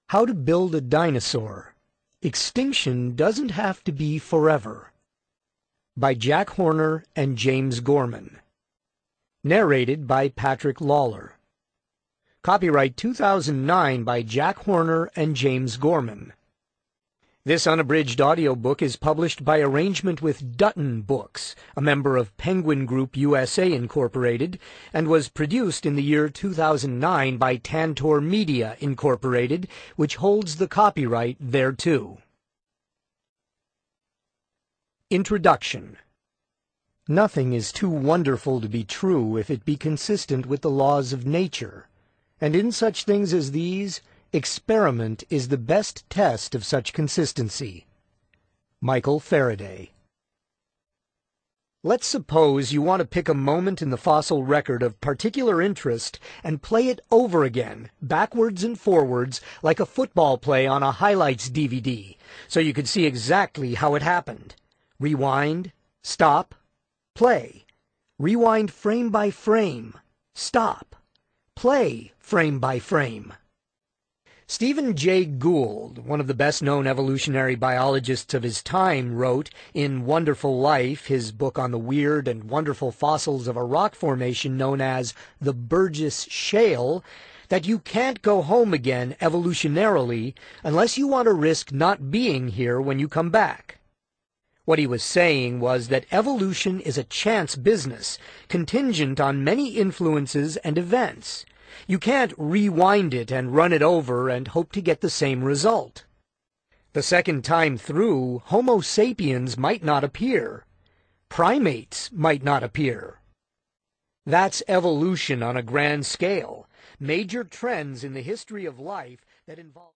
How to Build a Dinosaur. Extinction Doesn't Have to Be Forever. By Jack Horner and James Gorman. Narrated by Patrick Lawler. Copyright 2009 by Jack Horner and James Gorman. This unabridged audiobook is published by arrangement with Dutton Books, a member of Penguin Group USA Incorporated, and was produced in the year 2009 by Tantor Media Incorporated, which holds the copyright thereto. Introduction. Nothing is too wonderful to be true if it be consistent with the laws of nature, and in such things as these, experiment is the best test of such consistency. Michael Faraday. Let's suppose you want to pick a moment in the fossil record of particular interest and play it over again, backwards and forwards, like a football play on a highlights DVD, so you could see exactly how it happened. Rewind, stop, play. Rewind frame by frame, stop, play frame by frame. Stephen Jay Gould, one of the best-known evolutionary biologists of his time, wrote in Wonderful Life, his book on the weird and wonderful fossils of a rock formation known as the Burgess Shale, that you can't go home again evolutionarily unless you want to risk not being here when you come back. What he was saying was that evolution is a chance business, contingent on many influences and events. You can't rewind it and run it over and hope to get the same result. The second time through, Homo sapiens might not appear. Primates might not appear. That's evolution on a grand scale. Major trends in the history of life that involve